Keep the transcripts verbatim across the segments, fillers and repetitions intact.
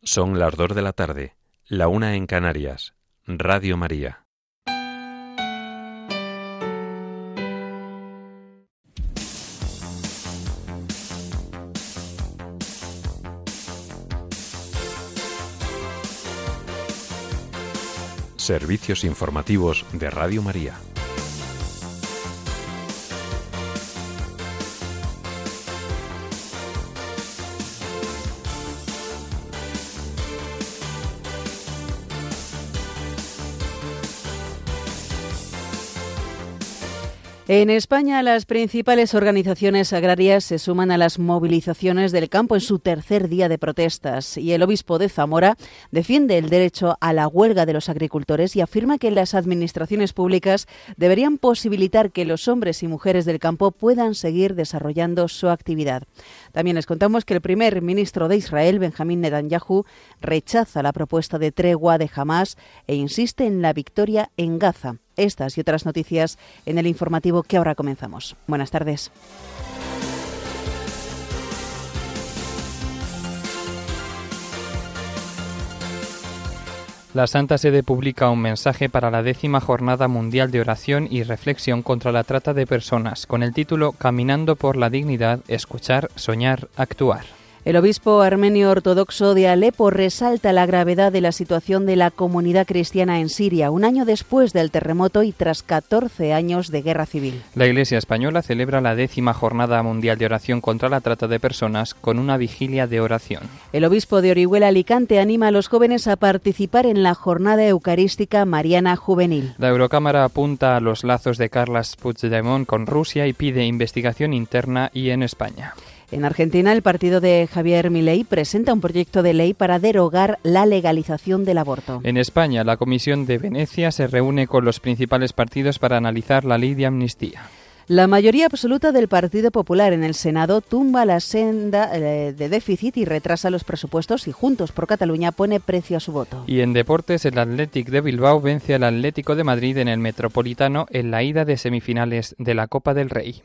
Son las dos de la tarde, la una en Canarias. Radio María. Servicios informativos de Radio María. En España, las principales organizaciones agrarias se suman a las movilizaciones del campo en su tercer día de protestas y el obispo de Zamora defiende el derecho a la huelga de los agricultores y afirma que las administraciones públicas deberían posibilitar que los hombres y mujeres del campo puedan seguir desarrollando su actividad. También les contamos que el primer ministro de Israel, Benjamín Netanyahu, rechaza la propuesta de tregua de Hamás e insiste en la victoria en Gaza. Estas y otras noticias en el informativo que ahora comenzamos. Buenas tardes. La Santa Sede publica un mensaje para la décima Jornada Mundial de Oración y Reflexión contra la Trata de Personas, con el título Caminando por la Dignidad, Escuchar, Soñar, Actuar. El obispo armenio ortodoxo de Alepo resalta la gravedad de la situación de la comunidad cristiana en Siria, un año después del terremoto y tras catorce años de guerra civil. La Iglesia española celebra la décima Jornada Mundial de Oración contra la Trata de Personas con una vigilia de oración. El obispo de Orihuela Alicante anima a los jóvenes a participar en la Jornada Eucarística Mariana Juvenil. La Eurocámara apunta a los lazos de Carles Puigdemont con Rusia y pide investigación interna y en España. En Argentina, el partido de Javier Milei presenta un proyecto de ley para derogar la legalización del aborto. En España, la Comisión de Venecia se reúne con los principales partidos para analizar la ley de amnistía. La mayoría absoluta del Partido Popular en el Senado tumba la senda eh, de déficit y retrasa los presupuestos y Juntos por Cataluña pone precio a su voto. Y en deportes, el Athletic de Bilbao vence al Atlético de Madrid en el Metropolitano en la ida de semifinales de la Copa del Rey.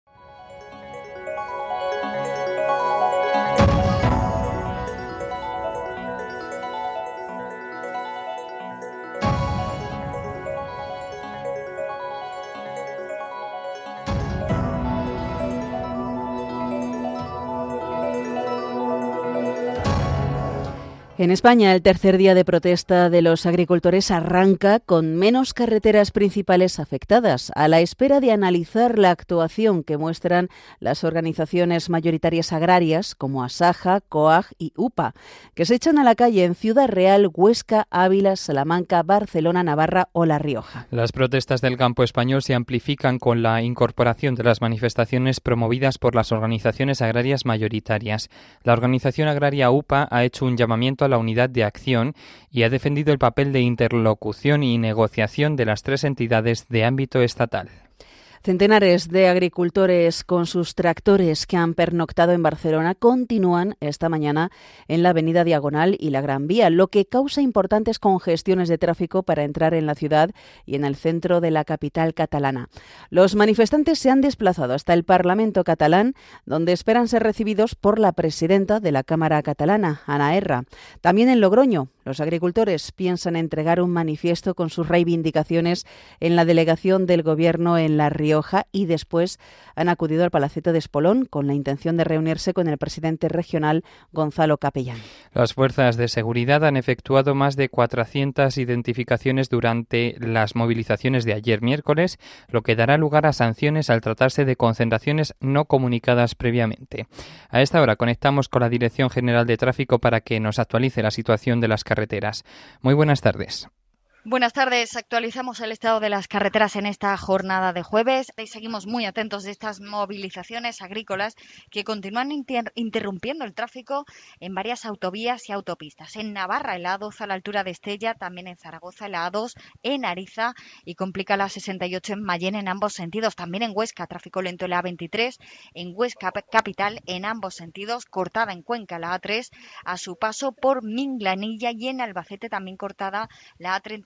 En España, el tercer día de protesta de los agricultores arranca con menos carreteras principales afectadas, a la espera de analizar la actuación que muestran las organizaciones mayoritarias agrarias como Asaja, COAG y UPA, que se echan a la calle en Ciudad Real, Huesca, Ávila, Salamanca, Barcelona, Navarra o La Rioja. Las protestas del campo español se amplifican con la incorporación de las manifestaciones promovidas por las organizaciones agrarias mayoritarias. La organización agraria UPA ha hecho un llamamiento a la unidad de acción y ha defendido el papel de interlocución y negociación de las tres entidades de ámbito estatal. Centenares de agricultores con sus tractores que han pernoctado en Barcelona continúan esta mañana en la avenida Diagonal y la Gran Vía, lo que causa importantes congestiones de tráfico para entrar en la ciudad y en el centro de la capital catalana. Los manifestantes se han desplazado hasta el Parlamento catalán, donde esperan ser recibidos por la presidenta de la Cámara catalana, Ana Erra. También en Logroño, los agricultores piensan entregar un manifiesto con sus reivindicaciones en la delegación del Gobierno en La Rioja y después han acudido al Palacete de Espolón con la intención de reunirse con el presidente regional Gonzalo Capellán. Las fuerzas de seguridad han efectuado más de cuatrocientas identificaciones durante las movilizaciones de ayer miércoles, lo que dará lugar a sanciones al tratarse de concentraciones no comunicadas previamente. A esta hora conectamos con la Dirección General de Tráfico para que nos actualice la situación de las carreteras. Muy buenas tardes. Buenas tardes. Actualizamos el estado de las carreteras en esta jornada de jueves y seguimos muy atentos de estas movilizaciones agrícolas que continúan inter- interrumpiendo el tráfico en varias autovías y autopistas. En Navarra, el A dos a la altura de Estella, también en Zaragoza, el A dos en Ariza y complica la sesenta y ocho en Mayén en ambos sentidos. También en Huesca, tráfico lento en la A veintitrés, en Huesca capital en ambos sentidos, cortada en Cuenca la A tres a su paso por Minglanilla y en Albacete también cortada la A treinta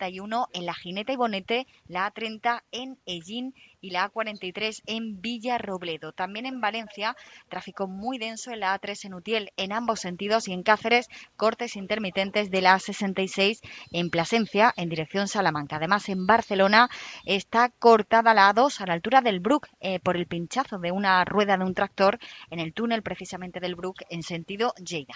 treinta y uno en La Gineta y Bonete, la A treinta en Ellín y la A cuarenta y tres en Villarrobledo. También en Valencia, tráfico muy denso en la A tres en Utiel en ambos sentidos, y en Cáceres, cortes intermitentes de la A sesenta y seis en Plasencia en dirección Salamanca. Además, en Barcelona está cortada la A dos a la altura del Bruc eh, por el pinchazo de una rueda de un tractor en el túnel precisamente del Bruc en sentido Lleida.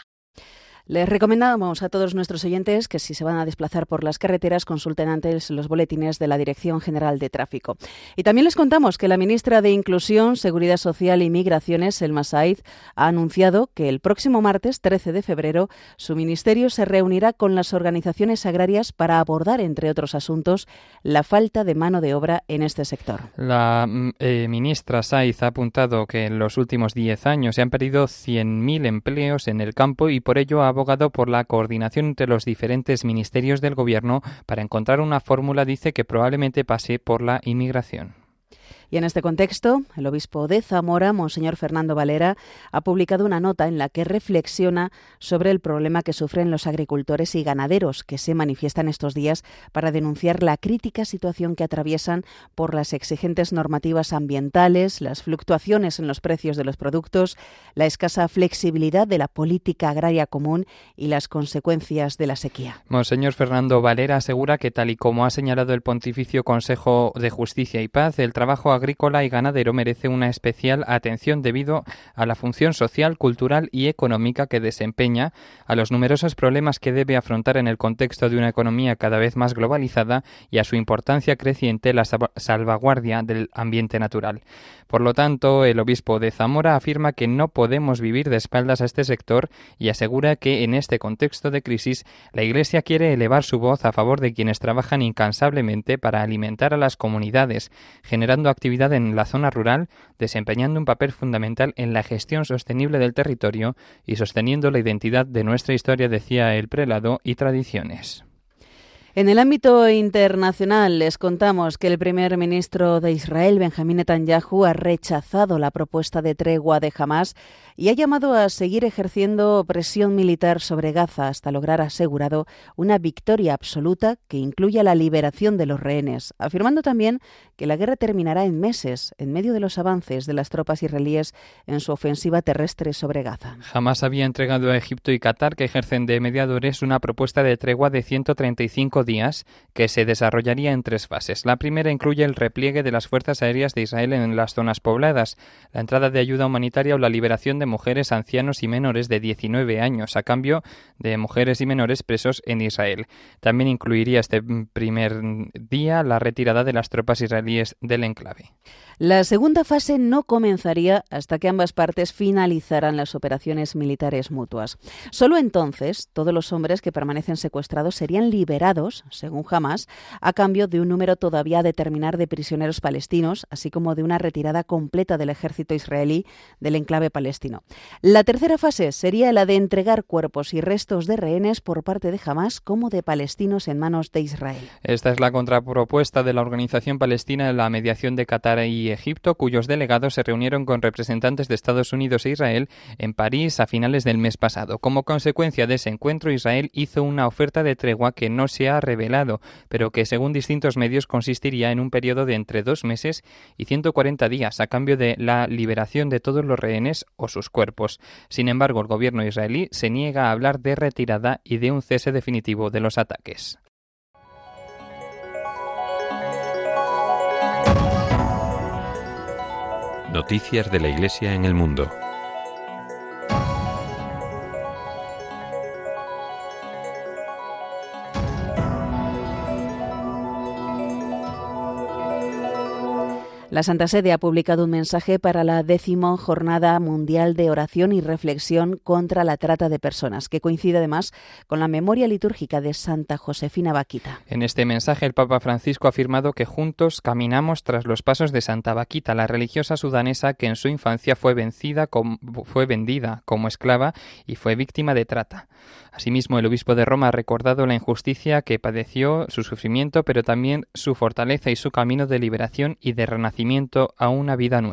Les recomendamos a todos nuestros oyentes que si se van a desplazar por las carreteras consulten antes los boletines de la Dirección General de Tráfico. Y también les contamos que la ministra de Inclusión, Seguridad Social y Migraciones, Selma Said, ha anunciado que el próximo martes trece de febrero su ministerio se reunirá con las organizaciones agrarias para abordar, entre otros asuntos, la falta de mano de obra en este sector. La eh, ministra Said ha apuntado que en los últimos diez años se han perdido cien mil empleos en el campo y por ello ha abogado por la coordinación entre los diferentes ministerios del Gobierno para encontrar una fórmula, dice, que probablemente pase por la inmigración. Y en este contexto, el obispo de Zamora, Monseñor Fernando Valera, ha publicado una nota en la que reflexiona sobre el problema que sufren los agricultores y ganaderos que se manifiestan estos días para denunciar la crítica situación que atraviesan por las exigentes normativas ambientales, las fluctuaciones en los precios de los productos, la escasa flexibilidad de la política agraria común y las consecuencias de la sequía. Monseñor Fernando Valera asegura que, tal y como ha señalado el Pontificio Consejo de Justicia y Paz, el trabajo agrícola y ganadero merece una especial atención debido a la función social, cultural y económica que desempeña, a los numerosos problemas que debe afrontar en el contexto de una economía cada vez más globalizada y a su importancia creciente en la salvaguardia del ambiente natural. Por lo tanto, el obispo de Zamora afirma que no podemos vivir de espaldas a este sector y asegura que en este contexto de crisis la Iglesia quiere elevar su voz a favor de quienes trabajan incansablemente para alimentar a las comunidades, generando actividad en la zona rural, desempeñando un papel fundamental en la gestión sostenible del territorio y sosteniendo la identidad de nuestra historia, decía el prelado, y tradiciones. En el ámbito internacional les contamos que el primer ministro de Israel, Benjamín Netanyahu, ha rechazado la propuesta de tregua de Hamás y ha llamado a seguir ejerciendo presión militar sobre Gaza hasta lograr asegurado una victoria absoluta que incluya la liberación de los rehenes, afirmando también que la guerra terminará en meses en medio de los avances de las tropas israelíes en su ofensiva terrestre sobre Gaza. Hamás había entregado a Egipto y Qatar, que ejercen de mediadores, una propuesta de tregua de ciento treinta y cinco días que se desarrollaría en tres fases. La primera incluye el repliegue de las fuerzas aéreas de Israel en las zonas pobladas, la entrada de ayuda humanitaria o la liberación de mujeres, ancianos y menores de diecinueve años a cambio de mujeres y menores presos en Israel. También incluiría este primer día la retirada de las tropas israelíes del enclave. La segunda fase no comenzaría hasta que ambas partes finalizaran las operaciones militares mutuas. Solo entonces todos los hombres que permanecen secuestrados serían liberados, según Hamás, a cambio de un número todavía a determinar de prisioneros palestinos, así como de una retirada completa del ejército israelí del enclave palestino. La tercera fase sería la de entregar cuerpos y restos de rehenes por parte de Hamás como de palestinos en manos de Israel. Esta es la contrapropuesta de la Organización Palestina en la mediación de Qatar y Egipto, cuyos delegados se reunieron con representantes de Estados Unidos e Israel en París a finales del mes pasado. Como consecuencia de ese encuentro, Israel hizo una oferta de tregua que no se ha revelado, pero que según distintos medios consistiría en un periodo de entre dos meses y ciento cuarenta días a cambio de la liberación de todos los rehenes o sus cuerpos. Sin embargo, el gobierno israelí se niega a hablar de retirada y de un cese definitivo de los ataques. Noticias de la Iglesia en el mundo. La Santa Sede ha publicado un mensaje para la décima Jornada Mundial de Oración y Reflexión contra la Trata de Personas, que coincide además con la memoria litúrgica de Santa Josefina Baquita. En este mensaje, el Papa Francisco ha afirmado que juntos caminamos tras los pasos de Santa Baquita, la religiosa sudanesa que en su infancia fue vencida, como, fue vendida como esclava y fue víctima de trata. Asimismo, el obispo de Roma ha recordado la injusticia que padeció, su sufrimiento, pero también su fortaleza y su camino de liberación y de renacimiento a una vida nueva.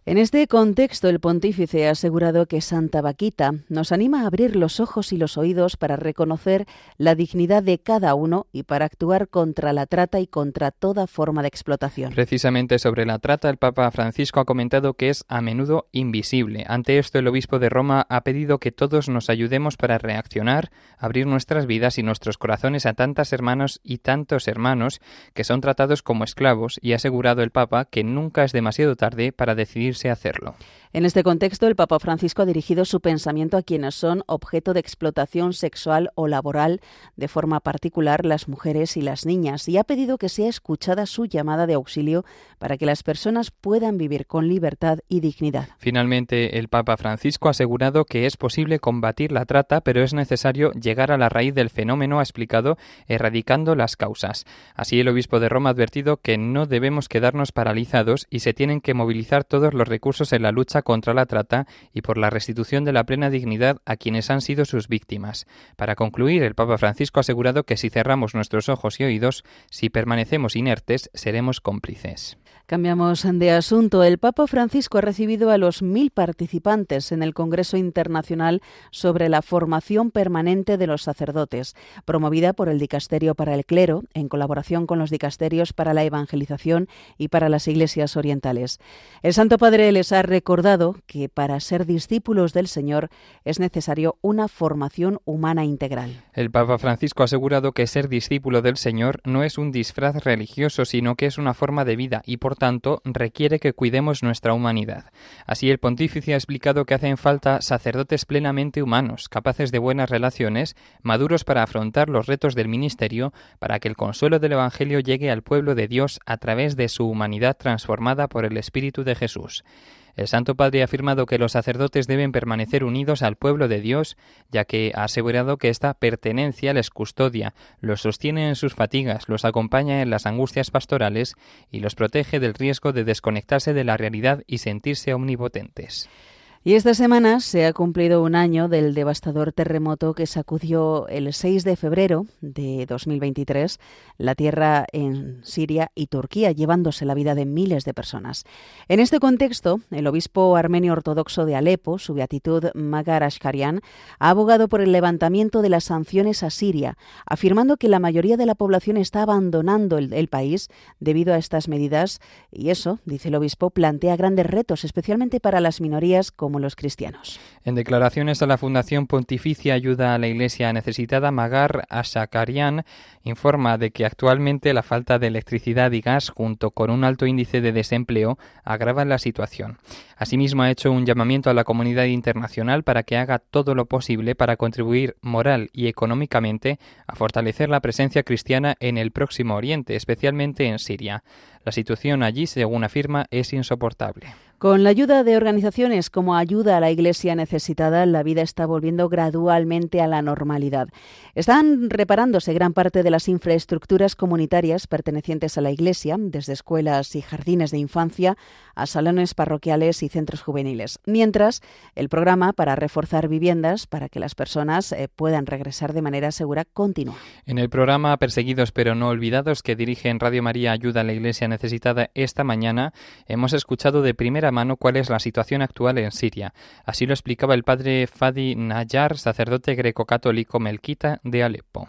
En este contexto, el pontífice ha asegurado que Santa Vaquita nos anima a abrir los ojos y los oídos para reconocer la dignidad de cada uno y para actuar contra la trata y contra toda forma de explotación. Precisamente sobre la trata, el Papa Francisco ha comentado que es a menudo invisible. Ante esto, el obispo de Roma ha pedido que todos nos ayudemos para reaccionar, abrir nuestras vidas y nuestros corazones a tantas hermanos y tantos hermanos que son tratados como esclavos, y ha asegurado el Papa que nunca es demasiado tarde para decidir hacerlo. En este contexto, el Papa Francisco ha dirigido su pensamiento a quienes son objeto de explotación sexual o laboral, de forma particular las mujeres y las niñas, y ha pedido que sea escuchada su llamada de auxilio para que las personas puedan vivir con libertad y dignidad. Finalmente, el Papa Francisco ha asegurado que es posible combatir la trata, pero es necesario llegar a la raíz del fenómeno, ha explicado, erradicando las causas. Así, el obispo de Roma ha advertido que no debemos quedarnos paralizados y se tienen que movilizar todos los recursos en la lucha contra la trata y por la restitución de la plena dignidad a quienes han sido sus víctimas. Para concluir, el Papa Francisco ha asegurado que si cerramos nuestros ojos y oídos, si permanecemos inertes, seremos cómplices. Cambiamos de asunto. El Papa Francisco ha recibido a los mil participantes en el Congreso Internacional sobre la Formación Permanente de los Sacerdotes, promovida por el Dicasterio para el Clero, en colaboración con los dicasterios para la evangelización y para las iglesias orientales. El Santo Padre les ha recordado que para ser discípulos del Señor es necesario una formación humana integral. El Papa Francisco ha asegurado que ser discípulo del Señor no es un disfraz religioso, sino que es una forma de vida y, por tanto, requiere que cuidemos nuestra humanidad. Así, el pontífice ha explicado que hacen falta sacerdotes plenamente humanos, capaces de buenas relaciones, maduros para afrontar los retos del ministerio, para que el consuelo del Evangelio llegue al pueblo de Dios a través de su humanidad transformada por el Espíritu de Jesús. El Santo Padre ha afirmado que los sacerdotes deben permanecer unidos al pueblo de Dios, ya que ha asegurado que esta pertenencia les custodia, los sostiene en sus fatigas, los acompaña en las angustias pastorales y los protege del riesgo de desconectarse de la realidad y sentirse omnipotentes. Y esta semana se ha cumplido un año del devastador terremoto que sacudió el seis de febrero de dos mil veintitrés la tierra en Siria y Turquía, llevándose la vida de miles de personas. En este contexto, el obispo armenio ortodoxo de Alepo, su beatitud Magar Ashkarian, ha abogado por el levantamiento de las sanciones a Siria, afirmando que la mayoría de la población está abandonando el, el país debido a estas medidas, y eso, dice el obispo, plantea grandes retos, especialmente para las minorías como como los cristianos. En declaraciones a la Fundación Pontificia Ayuda a la Iglesia Necesitada, Magar Ashkarian informa de que actualmente la falta de electricidad y gas, junto con un alto índice de desempleo, agravan la situación. Asimismo, ha hecho un llamamiento a la comunidad internacional para que haga todo lo posible para contribuir moral y económicamente a fortalecer la presencia cristiana en el Próximo Oriente, especialmente en Siria. La situación allí, según afirma, es insoportable. Con la ayuda de organizaciones como Ayuda a la Iglesia Necesitada, la vida está volviendo gradualmente a la normalidad. Están reparándose gran parte de las infraestructuras comunitarias pertenecientes a la Iglesia, desde escuelas y jardines de infancia a salones parroquiales y centros juveniles. Mientras, el programa para reforzar viviendas para que las personas eh, puedan regresar de manera segura continúa. En el programa Perseguidos pero no olvidados, que dirige en Radio María Ayuda a la Iglesia Necesitada esta mañana, hemos escuchado de primera mano cuál es la situación actual en Siria. Así lo explicaba el padre Fadi Nayar, sacerdote greco-católico melquita de Alepo.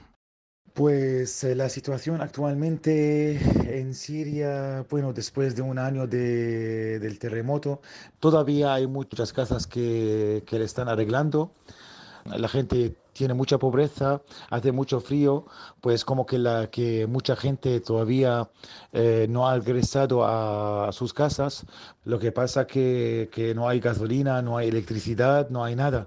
Pues eh, la situación actualmente en Siria, bueno, después de un año de, del terremoto, todavía hay muchas casas que, que le están arreglando. La gente tiene mucha pobreza, hace mucho frío, pues como que, la, que mucha gente todavía eh, no ha regresado a, a sus casas. Lo que pasa que, que no hay gasolina, no hay electricidad, no hay nada.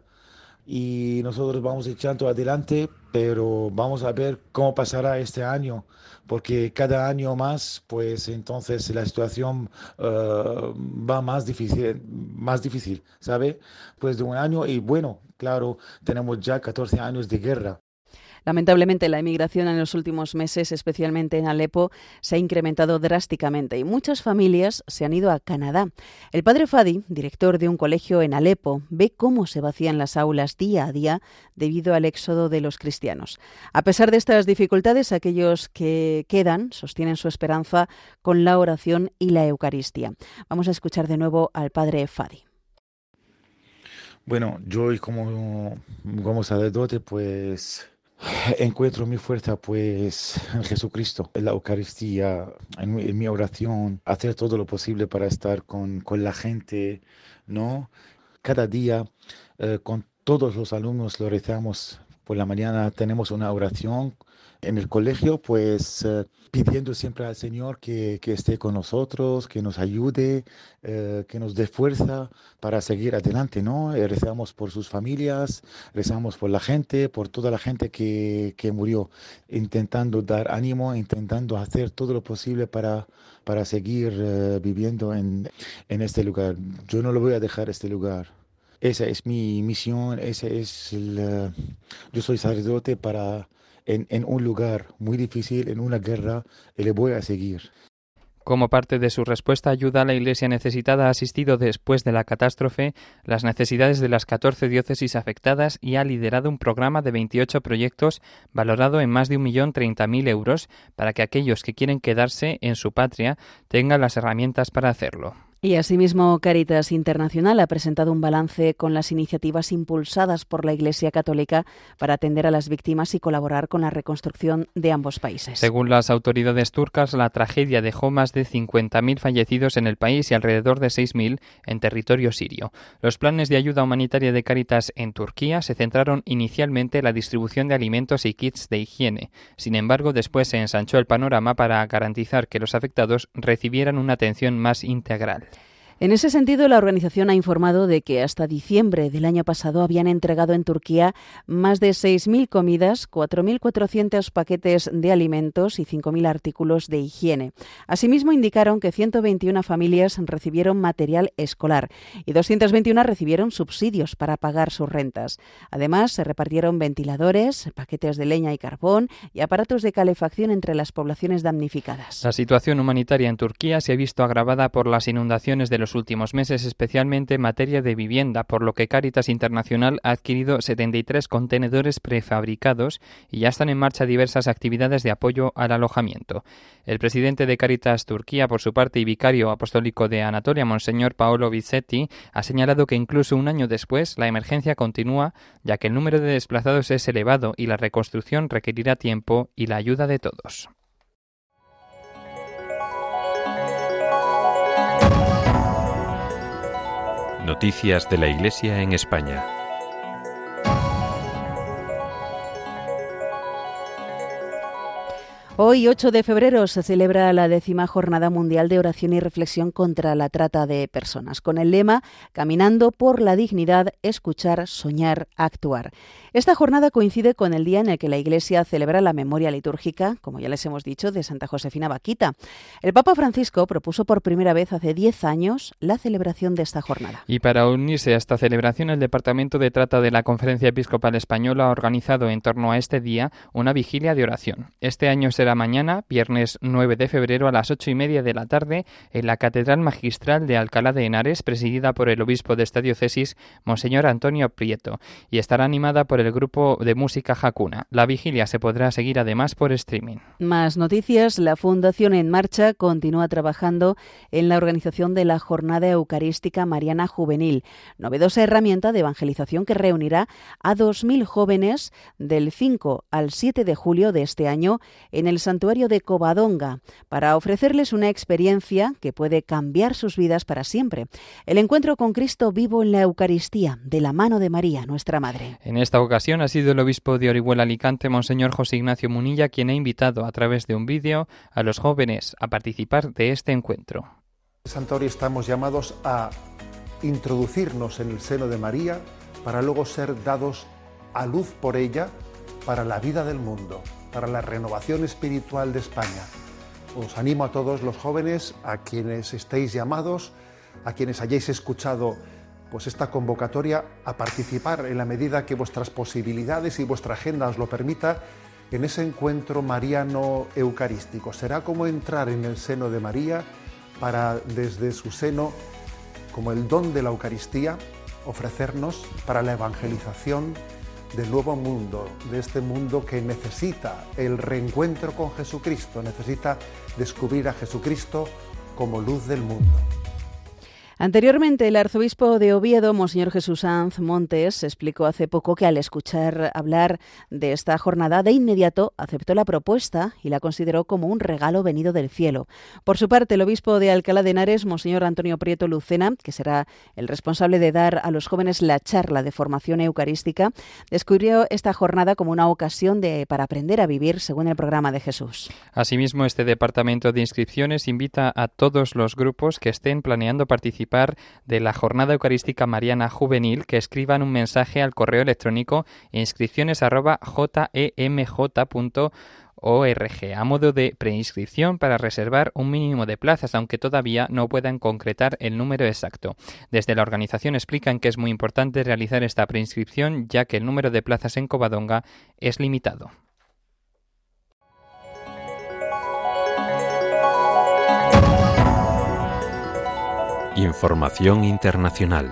Y nosotros vamos echando adelante, pero vamos a ver cómo pasará este año, porque cada año más, pues entonces la situación uh, va más difícil, más difícil, ¿sabe? Pues de un año y bueno, claro, tenemos ya catorce años de guerra. Lamentablemente, la emigración en los últimos meses, especialmente en Alepo, se ha incrementado drásticamente y muchas familias se han ido a Canadá. El padre Fadi, director de un colegio en Alepo, ve cómo se vacían las aulas día a día debido al éxodo de los cristianos. A pesar de estas dificultades, aquellos que quedan sostienen su esperanza con la oración y la Eucaristía. Vamos a escuchar de nuevo al padre Fadi. Bueno, yo como, como sacerdote, pues encuentro mi fuerza pues en Jesucristo, en la Eucaristía, en mi, en mi oración, hacer todo lo posible para estar con, con la gente, ¿no? Cada día eh, con todos los alumnos lo rezamos. Por la mañana tenemos una oración en el colegio, pues eh, pidiendo siempre al Señor que, que esté con nosotros, que nos ayude, eh, que nos dé fuerza para seguir adelante, ¿no? Eh, rezamos por sus familias, rezamos por la gente, por toda la gente que, que murió, intentando dar ánimo, intentando hacer todo lo posible para, para seguir eh, viviendo en, en este lugar. Yo no lo voy a dejar este lugar. Esa es mi misión, ese es el, uh, yo soy sacerdote para en, en un lugar muy difícil, en una guerra, y le voy a seguir. Como parte de su respuesta, ayuda a la Iglesia necesitada ha asistido después de la catástrofe las necesidades de las catorce diócesis afectadas y ha liderado un programa de veintiocho proyectos valorado en más de un millón treinta mil euros para que aquellos que quieren quedarse en su patria tengan las herramientas para hacerlo. Y asimismo, Cáritas Internacional ha presentado un balance con las iniciativas impulsadas por la Iglesia Católica para atender a las víctimas y colaborar con la reconstrucción de ambos países. Según las autoridades turcas, la tragedia dejó más de cincuenta mil fallecidos en el país y alrededor de seis mil en territorio sirio. Los planes de ayuda humanitaria de Cáritas en Turquía se centraron inicialmente en la distribución de alimentos y kits de higiene. Sin embargo, después se ensanchó el panorama para garantizar que los afectados recibieran una atención más integral. En ese sentido, la organización ha informado de que hasta diciembre del año pasado habían entregado en Turquía más de seis mil comidas, cuatro mil cuatrocientos paquetes de alimentos y cinco mil artículos de higiene. Asimismo, indicaron que ciento veintiuna familias recibieron material escolar y doscientas veintiuna recibieron subsidios para pagar sus rentas. Además, se repartieron ventiladores, paquetes de leña y carbón y aparatos de calefacción entre las poblaciones damnificadas. La situación humanitaria en Turquía se ha visto agravada por las inundaciones de los últimos meses, especialmente en materia de vivienda, por lo que Cáritas Internacional ha adquirido setenta y tres contenedores prefabricados y ya están en marcha diversas actividades de apoyo al alojamiento. El presidente de Cáritas Turquía, por su parte, y vicario apostólico de Anatolia, Monseñor Paolo Bizzetti, ha señalado que incluso un año después la emergencia continúa, ya que el número de desplazados es elevado y la reconstrucción requerirá tiempo y la ayuda de todos. Noticias de la Iglesia en España. Hoy, ocho de febrero, se celebra la décima Jornada Mundial de Oración y Reflexión contra la Trata de Personas, con el lema Caminando por la dignidad, escuchar, soñar, actuar. Esta jornada coincide con el día en el que la Iglesia celebra la memoria litúrgica, como ya les hemos dicho, de Santa Josefina Baquita. El Papa Francisco propuso por primera vez hace diez años la celebración de esta jornada. Y para unirse a esta celebración, el Departamento de Trata de la Conferencia Episcopal Española ha organizado en torno a este día una vigilia de oración. Este año será mañana, viernes nueve de febrero, a las ocho y media de la tarde, en la Catedral Magistral de Alcalá de Henares, presidida por el obispo de esta diócesis, Monseñor Antonio Prieto, y estará animada por el grupo de música Jacuna. La vigilia se podrá seguir además por streaming. Más noticias. La Fundación En Marcha continúa trabajando en la organización de la Jornada Eucarística Mariana Juvenil, novedosa herramienta de evangelización que reunirá a dos mil jóvenes del cinco al siete de julio de este año en el santuario de Covadonga, para ofrecerles una experiencia que puede cambiar sus vidas para siempre. El encuentro con Cristo vivo en la Eucaristía, de la mano de María, nuestra Madre. En esta ocasión ha sido el obispo de Orihuela Alicante, Monseñor José Ignacio Munilla, quien ha invitado a través de un vídeo a los jóvenes a participar de este encuentro. En el santuario estamos llamados a introducirnos en el seno de María para luego ser dados a luz por ella para la vida del mundo, para la renovación espiritual de España. Os animo a todos los jóvenes, a quienes estéis llamados, a quienes hayáis escuchado pues esta convocatoria a participar en la medida que vuestras posibilidades y vuestra agenda os lo permita en ese encuentro mariano eucarístico. Será como entrar en el seno de María para, desde su seno, como el don de la Eucaristía, ofrecernos para la evangelización del nuevo mundo, de este mundo que necesita el reencuentro con Jesucristo, necesita descubrir a Jesucristo como luz del mundo. Anteriormente, el arzobispo de Oviedo, Monseñor Jesús Sanz Montes, explicó hace poco que al escuchar hablar de esta jornada, de inmediato aceptó la propuesta y la consideró como un regalo venido del cielo. Por su parte, el obispo de Alcalá de Henares, Monseñor Antonio Prieto Lucena, que será el responsable de dar a los jóvenes la charla de formación eucarística, descubrió esta jornada como una ocasión de, para aprender a vivir según el programa de Jesús. Asimismo, este departamento de inscripciones invita a todos los grupos que estén planeando participar de la Jornada Eucarística Mariana Juvenil que escriban un mensaje al correo electrónico inscripciones arroba jemj punto org a modo de preinscripción para reservar un mínimo de plazas, aunque todavía no puedan concretar el número exacto. Desde la organización explican que es muy importante realizar esta preinscripción ya que el número de plazas en Covadonga es limitado. Información internacional.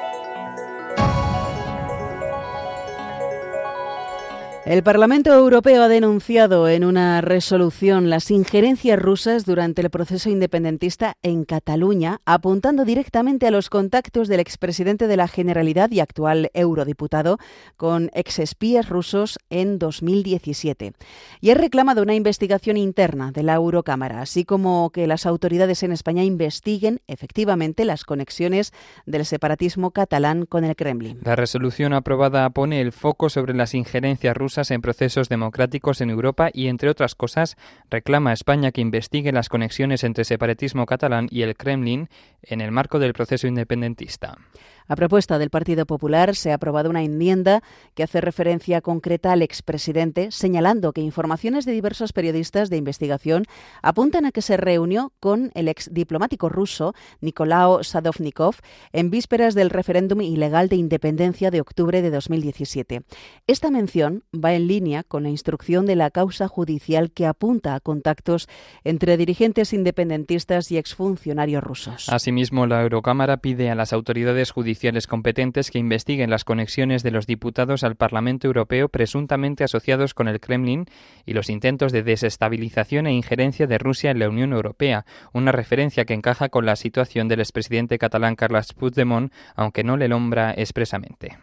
El Parlamento Europeo ha denunciado en una resolución las injerencias rusas durante el proceso independentista en Cataluña, apuntando directamente a los contactos del expresidente de la Generalitat y actual eurodiputado con exespías rusos en dos mil diecisiete. Y ha reclamado una investigación interna de la Eurocámara, así como que las autoridades en España investiguen efectivamente las conexiones del separatismo catalán con el Kremlin. La resolución aprobada pone el foco sobre las injerencias rusas en procesos democráticos en Europa y, entre otras cosas, reclama a España que investigue las conexiones entre separatismo catalán y el Kremlin en el marco del proceso independentista. A propuesta del Partido Popular se ha aprobado una enmienda que hace referencia concreta al expresidente, señalando que informaciones de diversos periodistas de investigación apuntan a que se reunió con el exdiplomático ruso Nikolao Sadovnikov en vísperas del referéndum ilegal de independencia de octubre de dos mil diecisiete. Esta mención va en línea con la instrucción de la causa judicial que apunta a contactos entre dirigentes independentistas y exfuncionarios rusos. Asimismo, la Eurocámara pide a las autoridades judiciales competentes que investiguen las conexiones de los diputados al Parlamento Europeo presuntamente asociados con el Kremlin y los intentos de desestabilización e injerencia de Rusia en la Unión Europea, una referencia que encaja con la situación del expresidente catalán Carles Puigdemont, aunque no le nombra expresamente.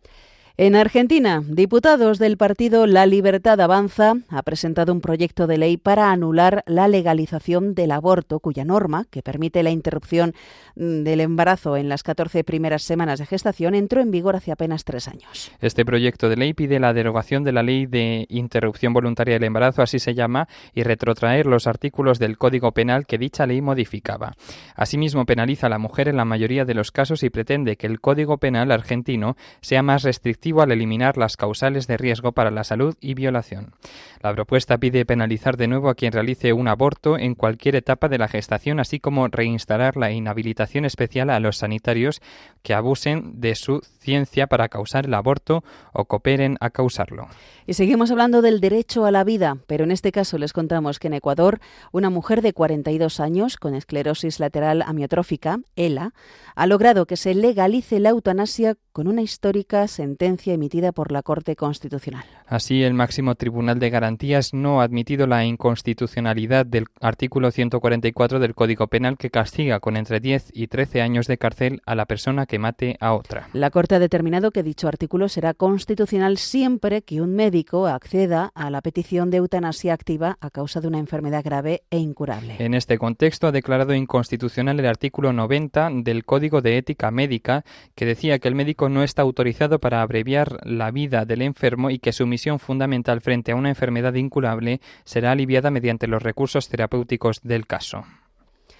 En Argentina, diputados del partido La Libertad Avanza ha presentado un proyecto de ley para anular la legalización del aborto, cuya norma, que permite la interrupción del embarazo en las catorce primeras semanas de gestación, entró en vigor hace apenas tres años. Este proyecto de ley pide la derogación de la Ley de Interrupción Voluntaria del Embarazo, así se llama, y retrotraer los artículos del Código Penal que dicha ley modificaba. Asimismo, penaliza a la mujer en la mayoría de los casos y pretende que el Código Penal argentino sea más restrictivo al eliminar las causales de riesgo para la salud y violación. La propuesta pide penalizar de nuevo a quien realice un aborto en cualquier etapa de la gestación, así como reinstalar la inhabilitación especial a los sanitarios que abusen de su ciencia para causar el aborto o cooperen a causarlo. Y seguimos hablando del derecho a la vida, pero en este caso les contamos que en Ecuador una mujer de cuarenta y dos años con esclerosis lateral amiotrófica, ELA, ha logrado que se legalice la eutanasia con una histórica sentencia emitida por la Corte Constitucional. Así, el máximo Tribunal de Garantías no ha admitido la inconstitucionalidad del artículo ciento cuarenta y cuatro del Código Penal que castiga con entre diez y trece años de cárcel a la persona que mate a otra. La Corte ha determinado que dicho artículo será constitucional siempre que un médico acceda a la petición de eutanasia activa a causa de una enfermedad grave e incurable. En este contexto ha declarado inconstitucional el artículo noventa del Código de Ética Médica, que decía que el médico no está autorizado para abreviar la vida del enfermo y que su misión fundamental frente a una enfermedad incurable será aliviada mediante los recursos terapéuticos del caso.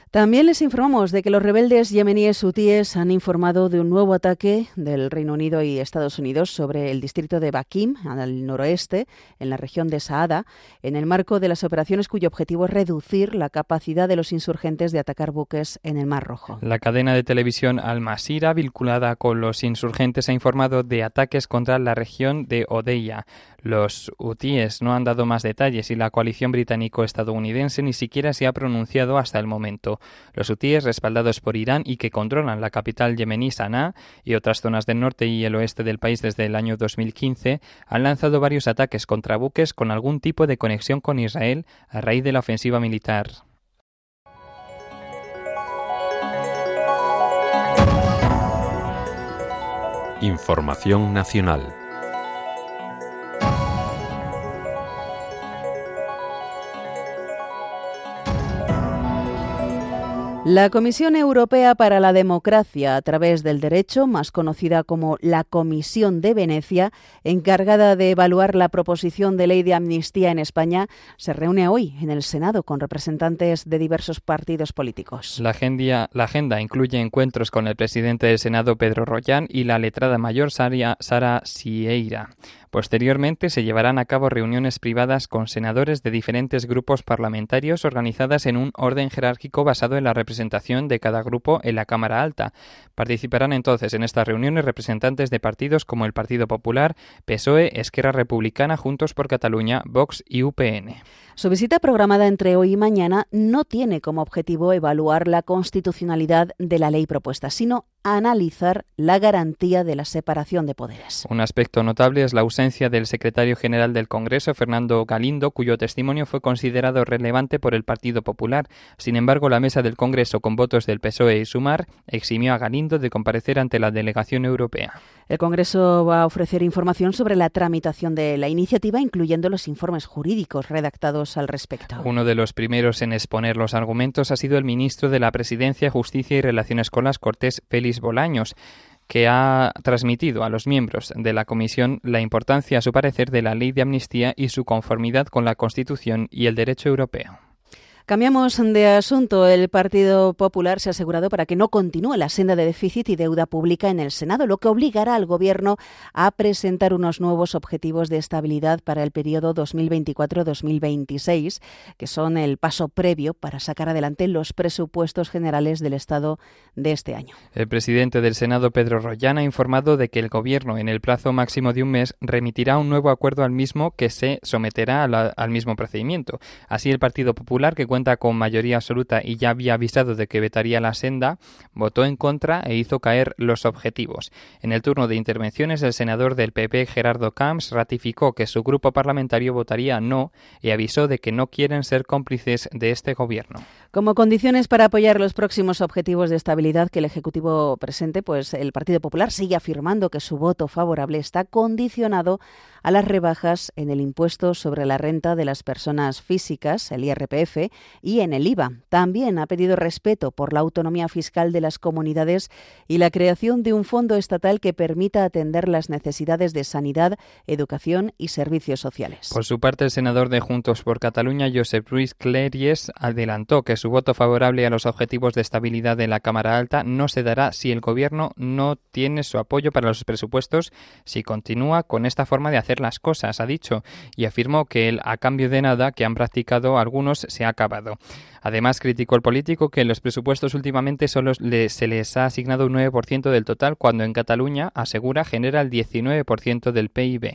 También les informamos de que los rebeldes yemeníes hutíes han informado de un nuevo ataque del Reino Unido y Estados Unidos sobre el distrito de Bakim, al noroeste, en la región de Saada, en el marco de las operaciones cuyo objetivo es reducir la capacidad de los insurgentes de atacar buques en el Mar Rojo. La cadena de televisión Al Masira, vinculada con los insurgentes, ha informado de ataques contra la región de Odeya. Los hutíes no han dado más detalles y la coalición británico-estadounidense ni siquiera se ha pronunciado hasta el momento. Los hutíes, respaldados por Irán y que controlan la capital yemení Sanaa y otras zonas del norte y el oeste del país desde el año dos mil quince, han lanzado varios ataques contra buques con algún tipo de conexión con Israel a raíz de la ofensiva militar. Información nacional. La Comisión Europea para la Democracia, a través del Derecho, más conocida como la Comisión de Venecia, encargada de evaluar la proposición de ley de amnistía en España, se reúne hoy en el Senado con representantes de diversos partidos políticos. La agenda, la agenda incluye encuentros con el presidente del Senado, Pedro Rollán, y la letrada mayor, Sara, Sara Sieira. Posteriormente se llevarán a cabo reuniones privadas con senadores de diferentes grupos parlamentarios organizadas en un orden jerárquico basado en la representación de cada grupo en la Cámara Alta. Participarán entonces en estas reuniones representantes de partidos como el Partido Popular, P S O E, Esquerra Republicana, Juntos por Cataluña, Vox y U P N. Su visita programada entre hoy y mañana no tiene como objetivo evaluar la constitucionalidad de la ley propuesta, sino analizar la garantía de la separación de poderes. Un aspecto notable es la ausencia del secretario general del Congreso, Fernando Galindo, cuyo testimonio fue considerado relevante por el Partido Popular. Sin embargo, la mesa del Congreso, con votos del P S O E y Sumar, eximió a Galindo de comparecer ante la delegación europea. El Congreso va a ofrecer información sobre la tramitación de la iniciativa, incluyendo los informes jurídicos redactados al respecto. Uno de los primeros en exponer los argumentos ha sido el ministro de la Presidencia, Justicia y Relaciones con las Cortes, Félix Bolaños, que ha transmitido a los miembros de la comisión la importancia, a su parecer, de la ley de amnistía y su conformidad con la Constitución y el derecho europeo. Cambiamos de asunto. El Partido Popular se ha asegurado para que no continúe la senda de déficit y deuda pública en el Senado, lo que obligará al Gobierno a presentar unos nuevos objetivos de estabilidad para el periodo dos mil veinticuatro dos mil veintiséis, que son el paso previo para sacar adelante los presupuestos generales del Estado de este año. El presidente del Senado, Pedro Rollán, ha informado de que el Gobierno, en el plazo máximo de un mes, remitirá un nuevo acuerdo al mismo que se someterá a la, al mismo procedimiento. Así, el Partido Popular, que cuenta con mayoría absoluta y ya había avisado de que vetaría la senda, votó en contra e hizo caer los objetivos. En el turno de intervenciones, el senador del P P, Gerardo Camps, ratificó que su grupo parlamentario votaría no y avisó de que no quieren ser cómplices de este gobierno. Como condiciones para apoyar los próximos objetivos de estabilidad que el Ejecutivo presente, pues el Partido Popular sigue afirmando que su voto favorable está condicionado a las rebajas en el impuesto sobre la renta de las personas físicas, el I R P F, y en el I V A. También ha pedido respeto por la autonomía fiscal de las comunidades y la creación de un fondo estatal que permita atender las necesidades de sanidad, educación y servicios sociales. Por su parte, el senador de Juntos por Cataluña, Josep Ruiz Cleries, adelantó que su voto favorable a los objetivos de estabilidad de la Cámara Alta no se dará si el Gobierno no tiene su apoyo para los presupuestos, si continúa con esta forma de hacer las cosas, ha dicho, y afirmó que el a cambio de nada que han practicado algunos se ha acabado. Además, criticó el político que en los presupuestos últimamente solo le, se les ha asignado un nueve por ciento del total, cuando en Cataluña, asegura, genera el diecinueve por ciento del P I B.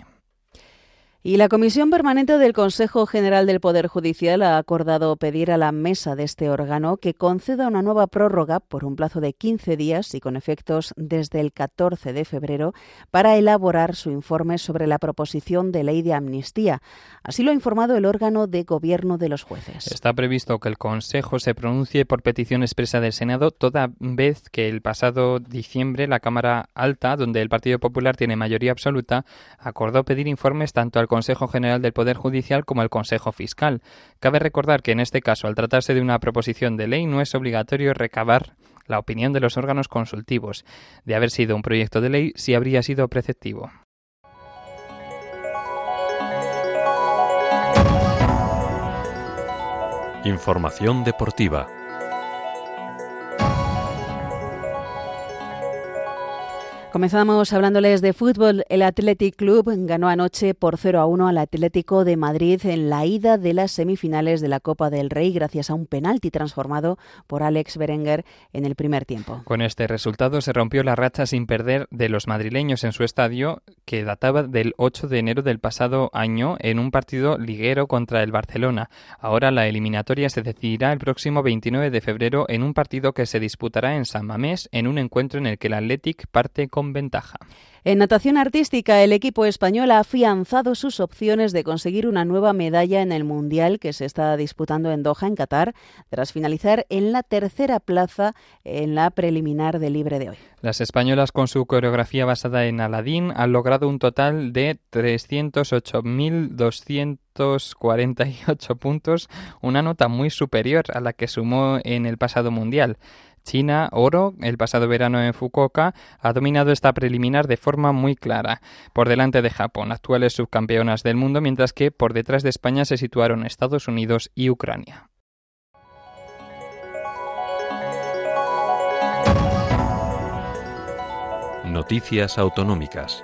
Y la Comisión Permanente del Consejo General del Poder Judicial ha acordado pedir a la mesa de este órgano que conceda una nueva prórroga por un plazo de quince días y con efectos desde el catorce de febrero para elaborar su informe sobre la proposición de ley de amnistía. Así lo ha informado el órgano de gobierno de los jueces. Está previsto que el Consejo se pronuncie por petición expresa del Senado, toda vez que el pasado diciembre la Cámara Alta, donde el Partido Popular tiene mayoría absoluta, acordó pedir informes tanto al Consejo General del Poder Judicial como al Consejo Fiscal. Cabe recordar que en este caso, al tratarse de una proposición de ley, no es obligatorio recabar la opinión de los órganos consultivos. De haber sido un proyecto de ley, sí habría sido preceptivo. Información deportiva. Comenzamos hablándoles de fútbol. El Athletic Club ganó anoche por cero a uno al Atlético de Madrid en la ida de las semifinales de la Copa del Rey gracias a un penalti transformado por Alex Berenguer en el primer tiempo. Con este resultado se rompió la racha sin perder de los madrileños en su estadio, que databa del ocho de enero del pasado año en un partido liguero contra el Barcelona. Ahora la eliminatoria se decidirá el próximo veintinueve de febrero en un partido que se disputará en San Mamés, en un encuentro en el que el Athletic parte con ventaja. En natación artística, el equipo español ha afianzado sus opciones de conseguir una nueva medalla en el Mundial que se está disputando en Doha, en Qatar, tras finalizar en la tercera plaza en la preliminar de libre de hoy. Las españolas, con su coreografía basada en Aladdin, han logrado un total de trescientos ocho mil doscientos cuarenta y ocho puntos, una nota muy superior a la que sumó en el pasado Mundial. China, oro, el pasado verano en Fukuoka, ha dominado esta preliminar de forma muy clara, por delante de Japón, actuales subcampeonas del mundo, mientras que por detrás de España se situaron Estados Unidos y Ucrania. Noticias autonómicas.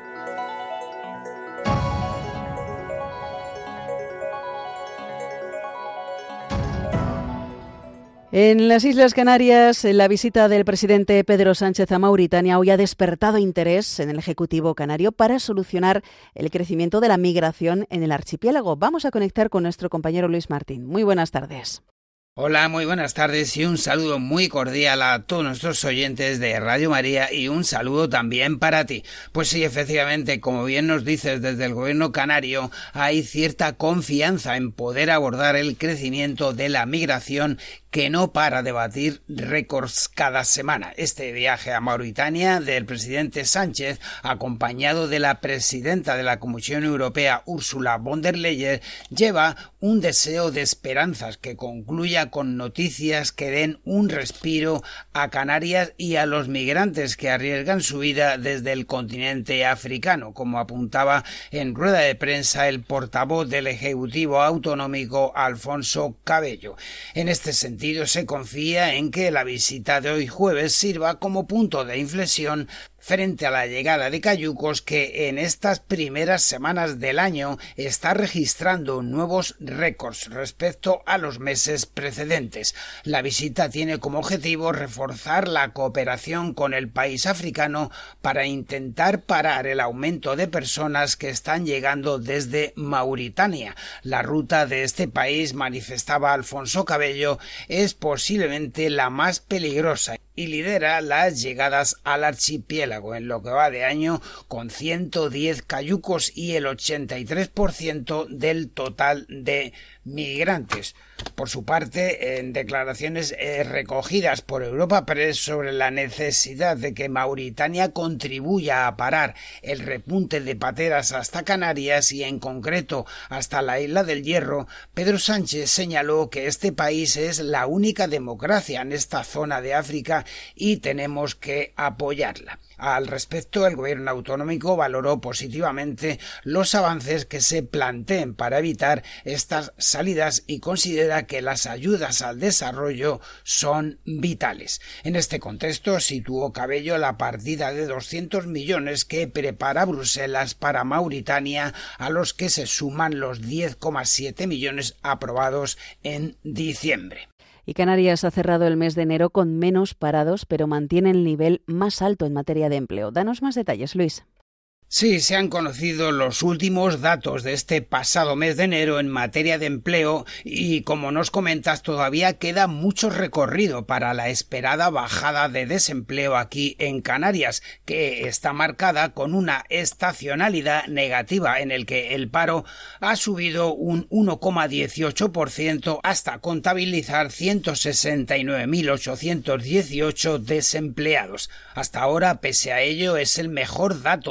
En las Islas Canarias, la visita del presidente Pedro Sánchez a Mauritania hoy ha despertado interés en el Ejecutivo canario para solucionar el crecimiento de la migración en el archipiélago. Vamos a conectar con nuestro compañero Luis Martín. Muy buenas tardes. Hola, muy buenas tardes y un saludo muy cordial a todos nuestros oyentes de Radio María y un saludo también para ti. Pues sí, efectivamente, como bien nos dices desde el gobierno canario, hay cierta confianza en poder abordar el crecimiento de la migración que no para de batir récords cada semana. Este viaje a Mauritania del presidente Sánchez, acompañado de la presidenta de la Comisión Europea, Ursula von der Leyen, lleva un deseo de esperanzas que concluya con noticias que den un respiro a Canarias y a los migrantes que arriesgan su vida desde el continente africano, como apuntaba en rueda de prensa el portavoz del Ejecutivo Autonómico, Alfonso Cabello. En este sentido, se confía en que la visita de hoy jueves sirva como punto de inflexión frente a la llegada de cayucos que en estas primeras semanas del año está registrando nuevos récords respecto a los meses precedentes. La visita tiene como objetivo reforzar la cooperación con el país africano para intentar parar el aumento de personas que están llegando desde Mauritania. La ruta de este país, manifestaba Alfonso Cabello, es posiblemente la más peligrosa y lidera las llegadas al archipiélago en lo que va de año, con ciento diez cayucos y el ochenta y tres por ciento del total de migrantes. Por su parte, en declaraciones eh, recogidas por Europa Press sobre la necesidad de que Mauritania contribuya a parar el repunte de pateras hasta Canarias y en concreto hasta la isla del Hierro, Pedro Sánchez señaló que este país es la única democracia en esta zona de África y tenemos que apoyarla. Al respecto, el gobierno autonómico valoró positivamente los avances que se planteen para evitar estas salidas y considera que las ayudas al desarrollo son vitales. En este contexto, situó Cabello la partida de doscientos millones que prepara Bruselas para Mauritania, a los que se suman los diez coma siete millones aprobados en diciembre. Y Canarias ha cerrado el mes de enero con menos parados, pero mantiene el nivel más alto en materia de empleo. Danos más detalles, Luis. Sí, se han conocido los últimos datos de este pasado mes de enero en materia de empleo y, como nos comentas, todavía queda mucho recorrido para la esperada bajada de desempleo aquí en Canarias, que está marcada con una estacionalidad negativa en el que el paro ha subido un uno coma dieciocho por ciento hasta contabilizar ciento sesenta y nueve mil ochocientos dieciocho desempleados. Hasta ahora, pese a ello, es el mejor dato de un mes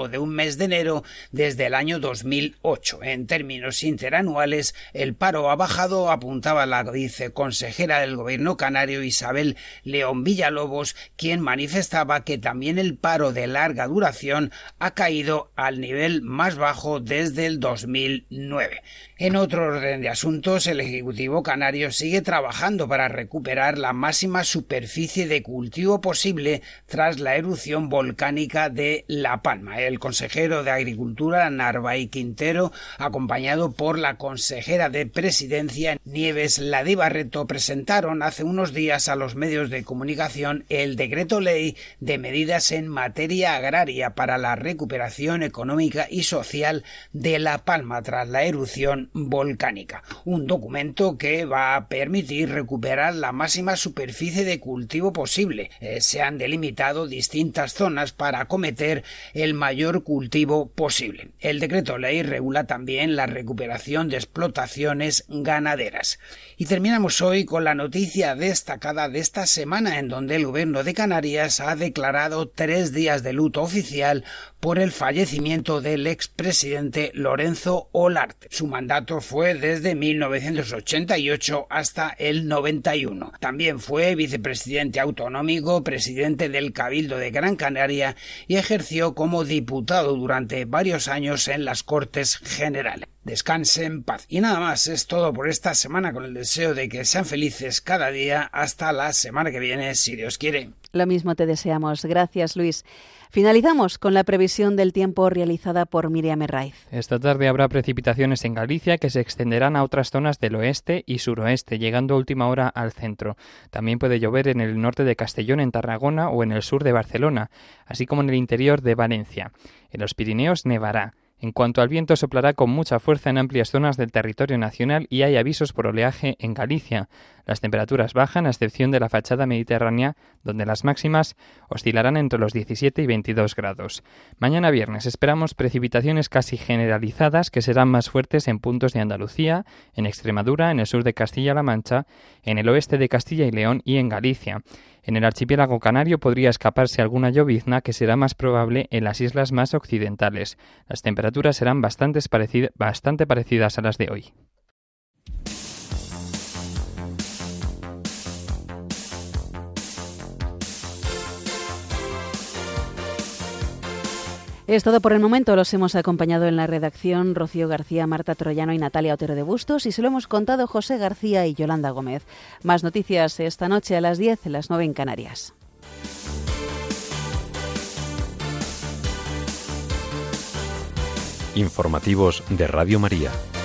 mes de enero desde el año dos mil ocho. En términos interanuales, el paro ha bajado, apuntaba la viceconsejera del Gobierno canario Isabel León Villalobos, quien manifestaba que también el paro de larga duración ha caído al nivel más bajo desde el dos mil nueve. En otro orden de asuntos, el Ejecutivo canario sigue trabajando para recuperar la máxima superficie de cultivo posible tras la erupción volcánica de La Palma. El consejero de Agricultura, Narváez Quintero, acompañado por la consejera de Presidencia, Nieves Ladí Barreto, presentaron hace unos días a los medios de comunicación el decreto ley de medidas en materia agraria para la recuperación económica y social de La Palma tras la erupción volcánica. Un documento que va a permitir recuperar la máxima superficie de cultivo posible. Eh, se han delimitado distintas zonas para acometer el mayor cultivo posible. El decreto ley regula también la recuperación de explotaciones ganaderas. Y terminamos hoy con la noticia destacada de esta semana, en donde el Gobierno de Canarias ha declarado tres días de luto oficial por el fallecimiento del expresidente Lorenzo Olarte. Su mandato fue desde mil novecientos ochenta y ocho hasta el noventa y uno. También fue vicepresidente autonómico, presidente del Cabildo de Gran Canaria y ejerció como diputado durante varios años en las Cortes Generales. Descanse en paz. Y nada más, es todo por esta semana, con el deseo de que sean felices cada día. Hasta la semana que viene, si Dios quiere. Lo mismo te deseamos. Gracias, Luis. Finalizamos con la previsión del tiempo realizada por Miriam Herraiz. Esta tarde habrá precipitaciones en Galicia que se extenderán a otras zonas del oeste y suroeste, llegando a última hora al centro. También puede llover en el norte de Castellón, en Tarragona o en el sur de Barcelona, así como en el interior de Valencia. En los Pirineos nevará. En cuanto al viento, soplará con mucha fuerza en amplias zonas del territorio nacional y hay avisos por oleaje en Galicia. Las temperaturas bajan, a excepción de la fachada mediterránea, donde las máximas oscilarán entre los diecisiete y veintidós grados. Mañana viernes esperamos precipitaciones casi generalizadas que serán más fuertes en puntos de Andalucía, en Extremadura, en el sur de Castilla-La Mancha, en el oeste de Castilla y León y en Galicia. En el archipiélago canario podría escaparse alguna llovizna que será más probable en las islas más occidentales. Las temperaturas serán bastante parecidas, bastante parecidas a las de hoy. Es todo por el momento. Los hemos acompañado en la redacción Rocío García, Marta Troyano y Natalia Otero de Bustos, y se lo hemos contado José García y Yolanda Gómez. Más noticias esta noche a las diez, las nueve en Canarias. Informativos de Radio María.